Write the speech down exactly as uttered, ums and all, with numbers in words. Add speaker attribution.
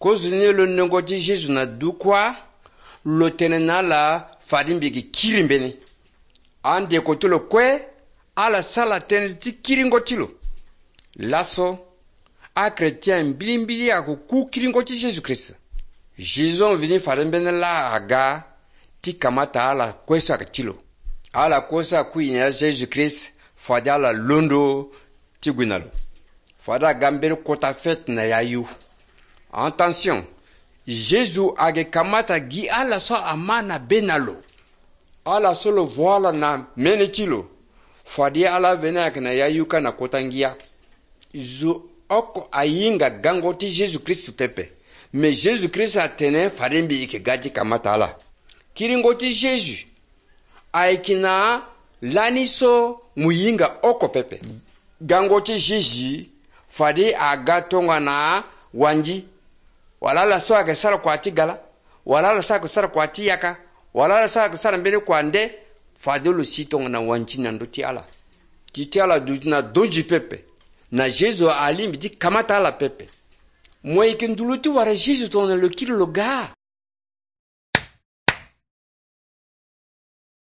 Speaker 1: kozuni lo nengoti Jésus na dukwa lo tenena la farimbi ki kirimbeni ande kotolo kwe ala sala teneti kiringotilo laso a chrétien bilimbili a ku kiringoti Jésus Christ. Jésus vini farembene la aga ti kamata ala kwesa kitilo ala kosa kuinya Jésus Christ fada la londo ti gwinalo fada gambere kota fête na yayu. Attention, Jésus age kamata gi ala so amana benalo ala solo voila na menetilo fadi ala vena na yayuka na kotangia izo oko ayinga gangoti Jésus Christ pepe mais Jésus Christ a tene farimbi ike gati kamata ala kiringoti Jésus aikina laniso muyinga oko pepe gangoti Jésus fadi agatonga na wanji wala la so akasara kwa tigala wala la sa kusara kwa tiyaka wala la sa kusara mbele kwa nde fadolo sitonga na wanji na ndoti ala titi ala dujina doji pepe na Jésus alimbi di kamata ala pepe moi ikinduluti wara Jésus tona le kilo ga